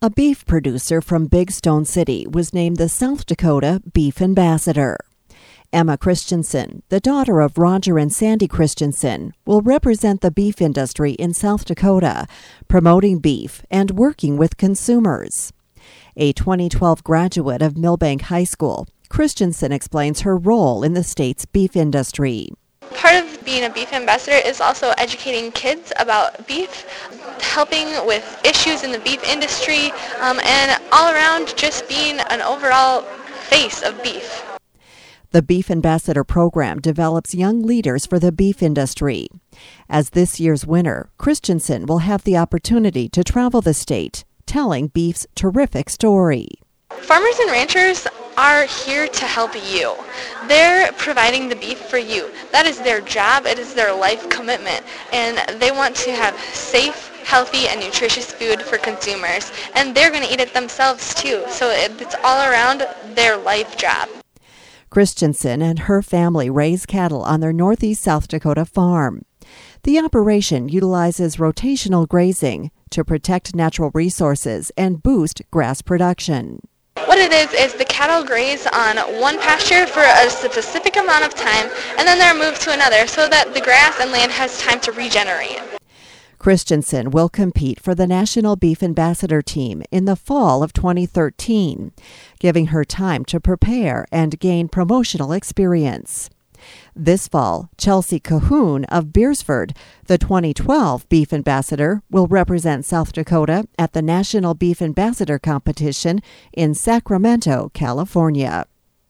A beef producer from Big Stone City was named the South Dakota Beef Ambassador. Emma Christensen, the daughter of Roger and Sandy Christensen, will represent the beef industry in South Dakota, promoting beef and working with consumers. A 2012 graduate of Milbank High School, Christensen explains her role in the state's beef industry. Part of being a beef ambassador is also educating kids about beef, helping with issues in the beef industry, and all around just being an overall face of beef. The Beef Ambassador program develops young leaders for the beef industry. As this year's winner, Christensen will have the opportunity to travel the state, telling beef's terrific story. Farmers and ranchers are here to help you. They're providing the beef for you. That is their job. It is their life commitment. And they want to have safe, healthy, and nutritious food for consumers. And they're going to eat it themselves too. So it's all around their life job. Christensen and her family raise cattle on their northeast South Dakota farm. The operation utilizes rotational grazing to protect natural resources and boost grass production. What it is the cattle graze on one pasture for a specific amount of time, and then they're moved to another so that the grass and land has time to regenerate. Christensen will compete for the National Beef Ambassador team in the fall of 2013, giving her time to prepare and gain promotional experience. This fall, Chelsea Cahoon of Beersford, the 2012 Beef Ambassador, will represent South Dakota at the National Beef Ambassador competition in Sacramento, California.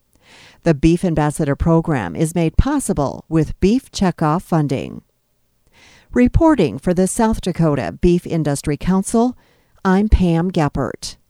The Beef Ambassador program is made possible with Beef Checkoff funding. Reporting for the South Dakota Beef Industry Council, I'm Pam Geppert.